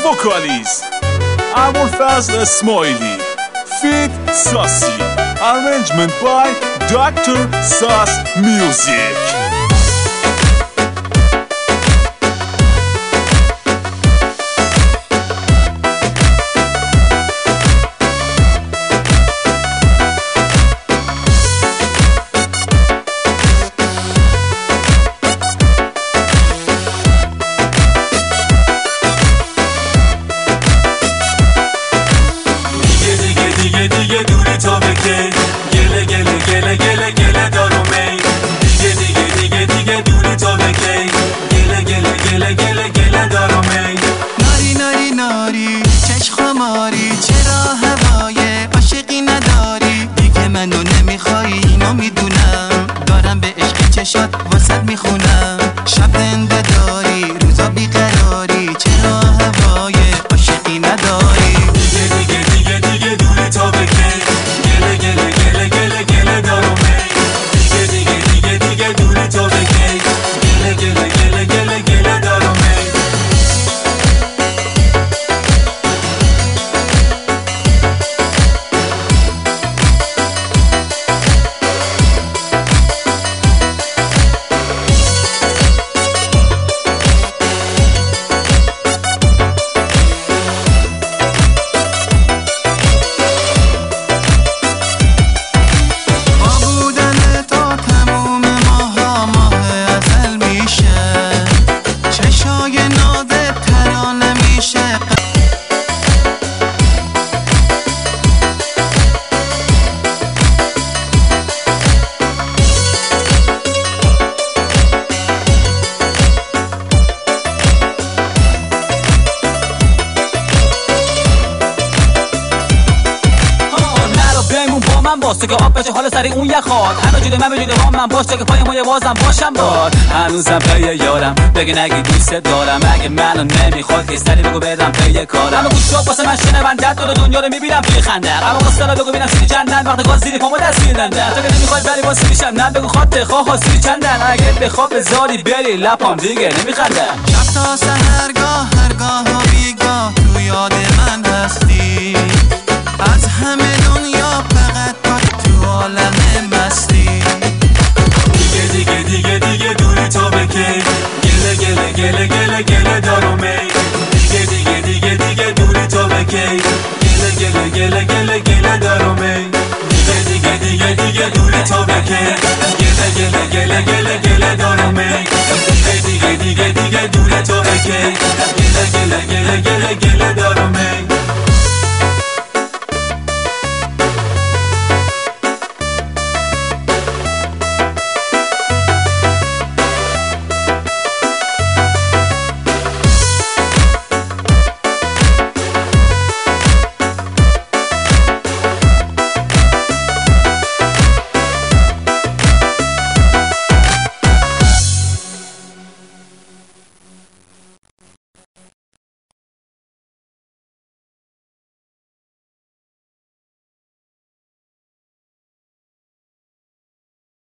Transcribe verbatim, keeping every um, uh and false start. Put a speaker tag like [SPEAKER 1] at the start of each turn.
[SPEAKER 1] vocalist Abulfazl Esmaili, feat Sasi, arrangement by Doctor Sas Music.
[SPEAKER 2] چرا هوای عاشقی نداری دیگه منو نمیخوای اینو میدونم دارم به عشق چشات واسط میخونم شب زنده داری روزا بیقراری چرا هوای عاشقی نداری
[SPEAKER 3] دیگه دیگه دیگه دیگه دوری تا بکی گله گله گله گله گله دارمه دیگه دیگه دیگه دیگه دوری تا بکی گله گله گله گله گله دارمه واسه که آب بشه حالا سری اون یخات همه جوده من بجوده هم من باشه که پای ما یه بازم باشم باد هنوزم پی یارم بگه نگی دوست دارم اگه منو نمیخواد که سری بگو بدم پی کارم همه گوش شد واسه من شنونده دور دنیا رو میبینم توی خنده اما قصه بگو ببینم سیری چندن وقت گاز زیر پامو دست میدن تو که نمیخواد بری با سیری چندن بگو خاطر خواه سیری چندن اگه بخواب بذاری بری لپام دیگه نمیخنده
[SPEAKER 2] شب تا سحرگاه هرگاه و بیگاه تو یاد من هستی از همه دنیا فقط تو عالم مستی
[SPEAKER 3] دیگه دیگه دیگه دیگه دوری تا بکی گله گله گله گله گله دارمه دیگه دیگه دیگه دیگه دوری تا بکی گله گله گله گله گله دارمه دیگه دیگه دیگه دیگه دوری تا بکی گله گله گله گله گله دارمه دیگه دیگه دیگه دیگه دوری تا بکی گله گله گله گله گله دارمه